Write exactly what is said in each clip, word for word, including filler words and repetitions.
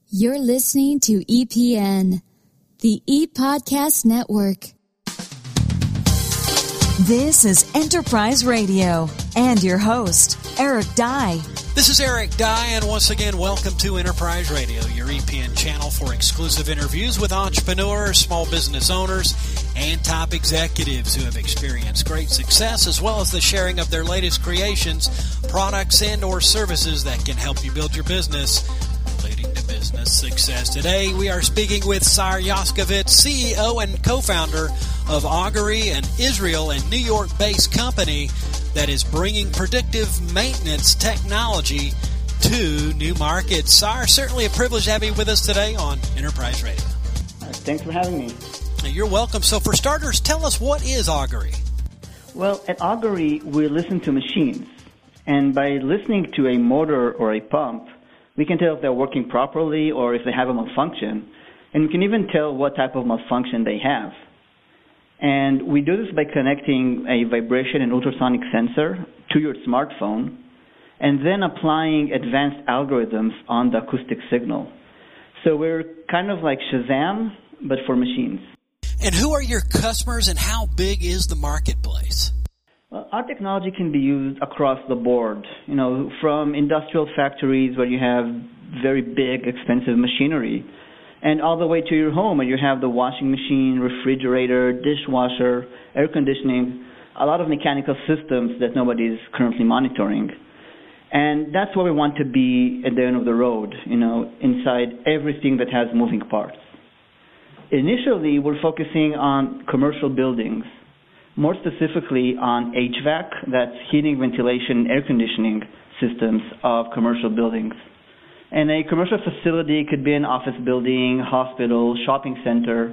You're listening to E P N, the ePodcast Network. This is Enterprise Radio and your host, Eric Dye. This is Eric Dye, and once again, welcome to Enterprise Radio, your E P N channel for exclusive interviews with entrepreneurs, small business owners, and top executives who have experienced great success, as well as the sharing of their latest creations, products, and or services that can help you build your business, leading to business success. Today, we are speaking with Sar Yoskovitz, C E O and co-founder of Augury, an Israel and New York-based company that is bringing predictive maintenance technology to new markets. Sar, certainly a privilege to have you with us today on Enterprise Radio. Thanks for having me. You're welcome. So for starters, tell us, what is Augury? Well, at Augury, we listen to machines. And by listening to a motor or a pump, we can tell if they're working properly or if they have a malfunction. And we can even tell what type of malfunction they have. And we do this by connecting a vibration and ultrasonic sensor to your smartphone and then applying advanced algorithms on the acoustic signal. So we're kind of like Shazam, but for machines. And who are your customers and how big is the marketplace? Well, our technology can be used across the board, you know, from industrial factories where you have very big, expensive machinery, and all the way to your home where you have the washing machine, refrigerator, dishwasher, air conditioning, a lot of mechanical systems that nobody is currently monitoring. And that's where we want to be at the end of the road, you know, inside everything that has moving parts. Initially, we're focusing on commercial buildings, more specifically on H V A C, that's heating, ventilation, air conditioning systems of commercial buildings. And a commercial facility could be an office building, hospital, shopping center,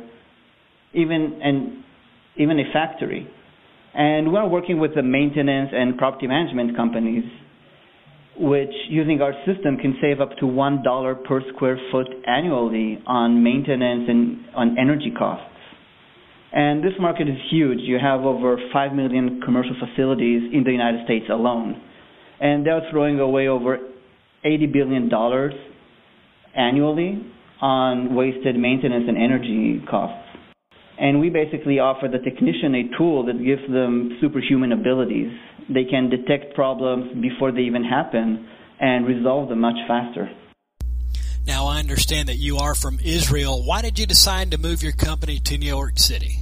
even and even a factory. And we're working with the maintenance and property management companies, which, using our system, can save up to one dollar per square foot annually on maintenance and on energy costs. And this market is huge. You have over five million commercial facilities in the United States alone. And they're throwing away over eighty billion dollars annually on wasted maintenance and energy costs. And we basically offer the technician a tool that gives them superhuman abilities. They can detect problems before they even happen and resolve them much faster. Now, I understand that you are from Israel. Why did you decide to move your company to New York City?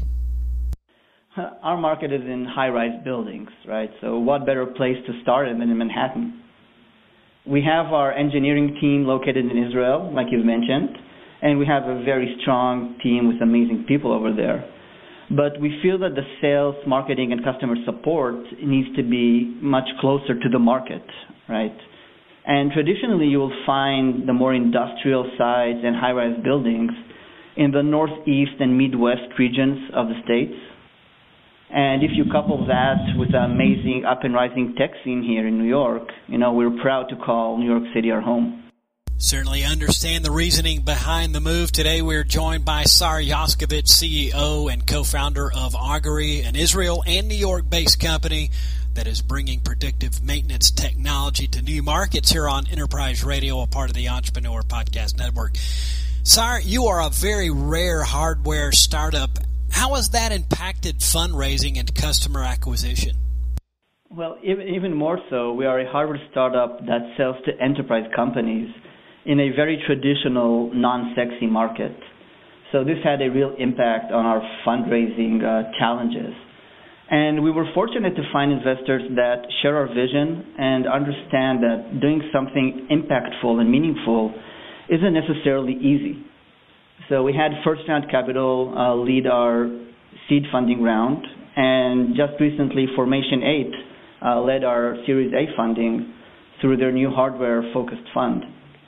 Our market is in high-rise buildings, right? So what better place to start than in Manhattan? We have our engineering team located in Israel, like you mentioned, and we have a very strong team with amazing people over there. But we feel that the sales, marketing, and customer support needs to be much closer to the market, right? And traditionally, you will find the more industrial sites and high-rise buildings in the northeast and midwest regions of the states. And if you couple that with the amazing up-and-rising tech scene here in New York, you know, we're proud to call New York City our home. Certainly understand the reasoning behind the move. Today we're joined by Sar Yoskovitz, C E O and co-founder of Augury, an Israel and New York-based company that is bringing predictive maintenance technology to new markets here on Enterprise Radio, a part of the Entrepreneur Podcast Network. Sar, you are a very rare hardware startup. How has that impacted fundraising and customer acquisition? Well, even, even more so, we are a hardware startup that sells to enterprise companies in a very traditional, non-sexy market. So this had a real impact on our fundraising uh, challenges. And we were fortunate to find investors that share our vision and understand that doing something impactful and meaningful isn't necessarily easy. So we had first-round capital uh, lead our seed funding round, and just recently Formation eight uh, led our Series A funding through their new hardware-focused fund.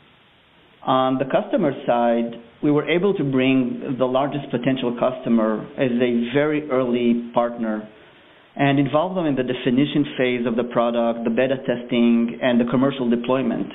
On the customer side, we were able to bring the largest potential customer as a very early partner and involve them in the definition phase of the product, the beta testing, and the commercial deployment.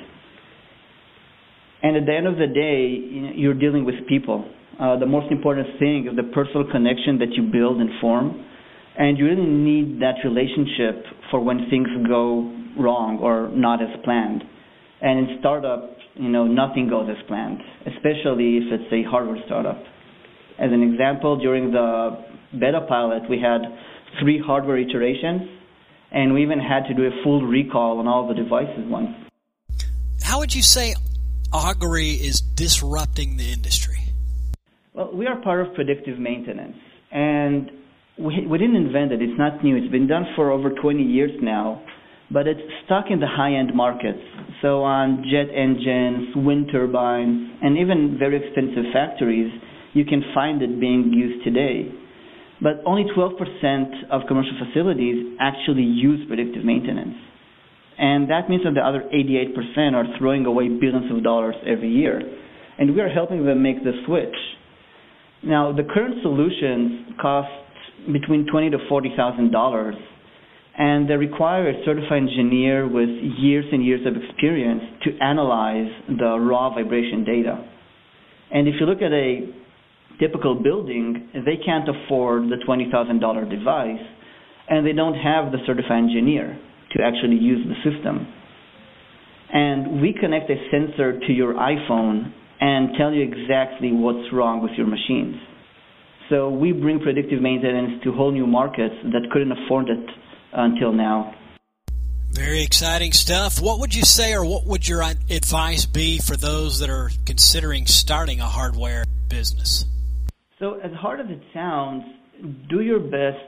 And at the end of the day, you're dealing with people. Uh, the most important thing is the personal connection that you build and form. And you really need that relationship for when things go wrong or not as planned. And in startup, you know, nothing goes as planned, especially if it's a hardware startup. As an example, during the beta pilot, we had three hardware iterations, and we even had to do a full recall on all the devices once. How would you say Augury is disrupting the industry? Well, we are part of predictive maintenance, and we, we didn't invent it. It's not new. It's been done for over twenty years now, but it's stuck in the high-end markets. So on jet engines, wind turbines, and even very expensive factories, you can find it being used today. But only twelve percent of commercial facilities actually use predictive maintenance. And that means that the other eighty-eight percent are throwing away billions of dollars every year. And we are helping them make the switch. Now, the current solutions cost between twenty thousand to forty thousand dollars, and they require a certified engineer with years and years of experience to analyze the raw vibration data. And if you look at a typical building, they can't afford the twenty thousand dollars device, and they don't have the certified engineer to actually use the system. And we connect a sensor to your iPhone and tell you exactly what's wrong with your machines. So we bring predictive maintenance to whole new markets that couldn't afford it until now. Very exciting stuff. What would you say, or what would your advice be for those that are considering starting a hardware business? So as hard as it sounds, do your best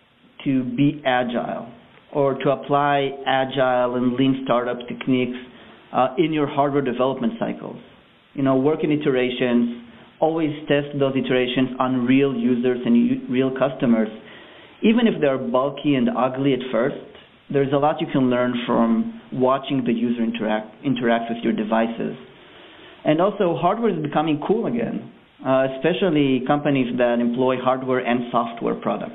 to be agile, or to apply agile and lean startup techniques uh, in your hardware development cycles. You know, work in iterations, always test those iterations on real users and u- real customers. Even if they're bulky and ugly at first, there's a lot you can learn from watching the user interact, interact with your devices. And also, hardware is becoming cool again, uh, especially companies that employ hardware and software products.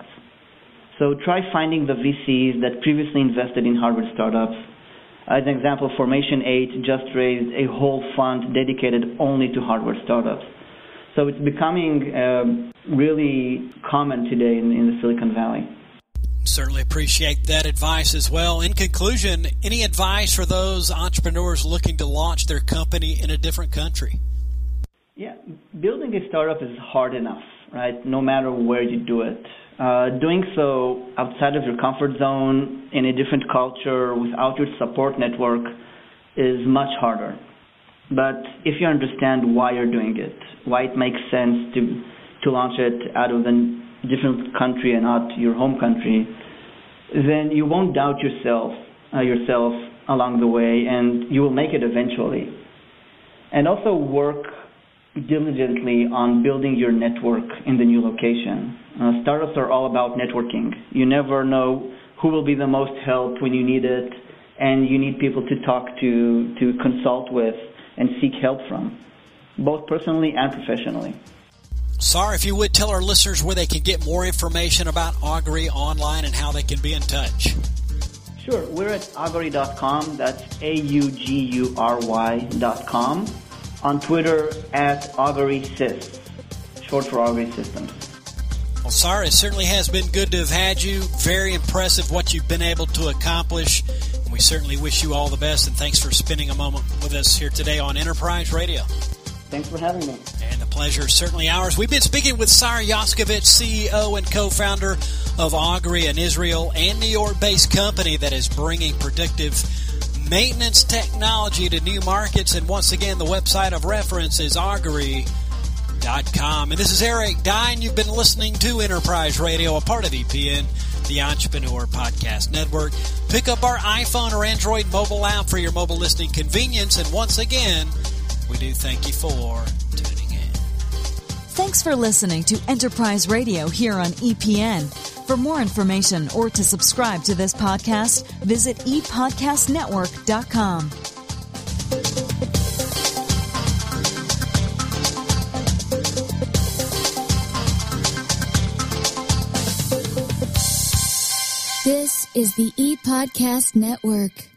So try finding the V Cs that previously invested in hardware startups. As an example, Formation eight just raised a whole fund dedicated only to hardware startups. So it's becoming uh, really common today in, in the Silicon Valley. Certainly appreciate that advice as well. In conclusion, any advice for those entrepreneurs looking to launch their company in a different country? Yeah, building a startup is hard enough, right? No matter where you do it. Uh, doing so outside of your comfort zone, in a different culture, without your support network, is much harder. But if you understand why you're doing it, why it makes sense to to launch it out of a different country and not your home country, then you won't doubt yourself uh, yourself along the way, and you will make it eventually. And also work diligently on building your network in the new location. Uh, startups are all about networking. You never know who will be the most help when you need it, and you need people to talk to, to consult with, and seek help from, both personally and professionally. Sar, if you would tell our listeners where they can get more information about Augury online and how they can be in touch. Sure. We're at augury dot com. That's A U G U R Y dot com. On Twitter at AugurySys, short for Augury Systems. Well, Sar, it certainly has been good to have had you. Very impressive what you've been able to accomplish. And we certainly wish you all the best, and thanks for spending a moment with us here today on Enterprise Radio. Thanks for having me. And the pleasure is certainly ours. We've been speaking with Sar Yoskovich, C E O and co-founder of Augury, an Israel and New York-based company that is bringing predictive maintenance technology to new markets. And once again, the website of reference is augury dot com. And this is Eric Dine. You've been listening to Enterprise Radio, a part of E P N, the Entrepreneur Podcast Network. Pick up our iPhone or Android mobile app for your mobile listening convenience. And once again, we do thank you for tuning in. Thanks for listening to Enterprise Radio here on E P N. For more information or to subscribe to this podcast, visit e podcast network dot com. This is the E-Podcast Network.